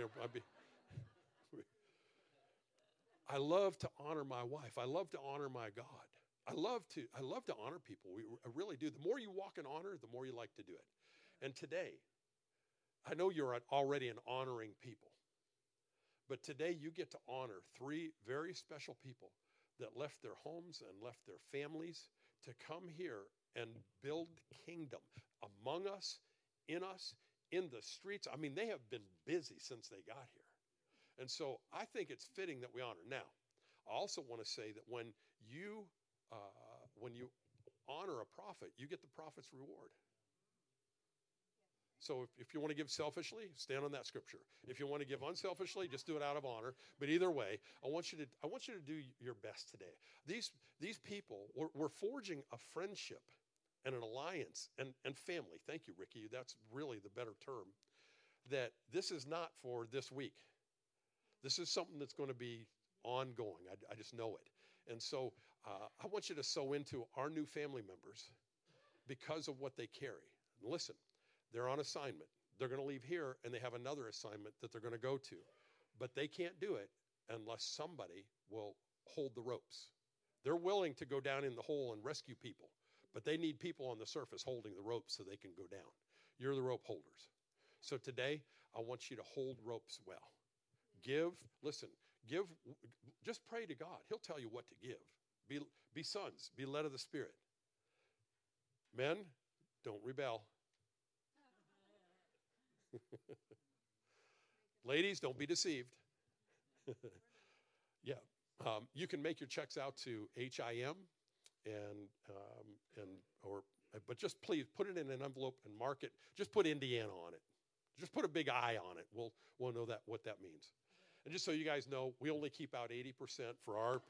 S1: I love to honor my wife. I love to honor my God. I love to honor people. I really do. The more you walk in honor, the more you like to do it. And today, I know you're already an honoring people, but today you get to honor 3 very special people that left their homes and left their families to come here and build kingdom among us, in the streets. I mean, they have been busy since they got here. And so I think it's fitting that we honor. Now, I also want to say that when you honor a prophet, you get the prophet's reward. So if you want to give selfishly, stand on that scripture. If you want to give unselfishly, just do it out of honor. But either way, I want you to do your best today. These people, we're forging a friendship and an alliance and family. Thank you, Ricky. That's really the better term. That this is not for this week. This is something that's going to be ongoing. I just know it. And so I want you to sow into our new family members because of what they carry. And listen, they're on assignment. They're going to leave here, and they have another assignment that they're going to go to. But they can't do it unless somebody will hold the ropes. They're willing to go down in the hole and rescue people, but they need people on the surface holding the ropes so they can go down. You're the rope holders. So today, I want you to hold ropes well. Give, just pray to God. He'll tell you what to give. Be sons. Be led of the Spirit. Men, don't rebel. Ladies, don't be deceived. Yeah, you can make your checks out to HIM, but just please put it in an envelope and mark it. Just put Indiana on it. Just put a big I on it. We'll know what that means. And just so you guys know, we only keep out 80% for our.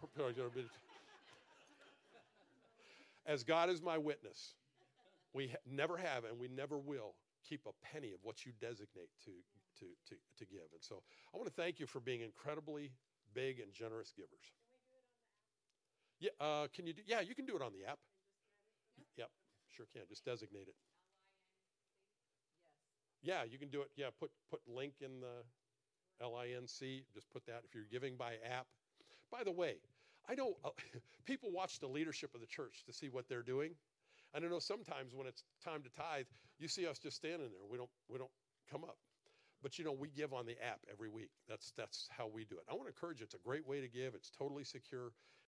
S1: As God is my witness, we never have and we never will keep a penny of what you designate to give. And so I want to thank you for being incredibly big and generous givers. Yeah, can you do? Yeah, you can do it on the app. Yep, sure can. Just designate it. Yeah, you can do it. Yeah, put link in the LINC. Just put that if you're giving by app. By the way, I know people watch the leadership of the church to see what they're doing. And I know sometimes when it's time to tithe, you see us just standing there. We don't come up. But we give on the app every week. That's how we do it. I want to encourage you. It's a great way to give. It's totally secure.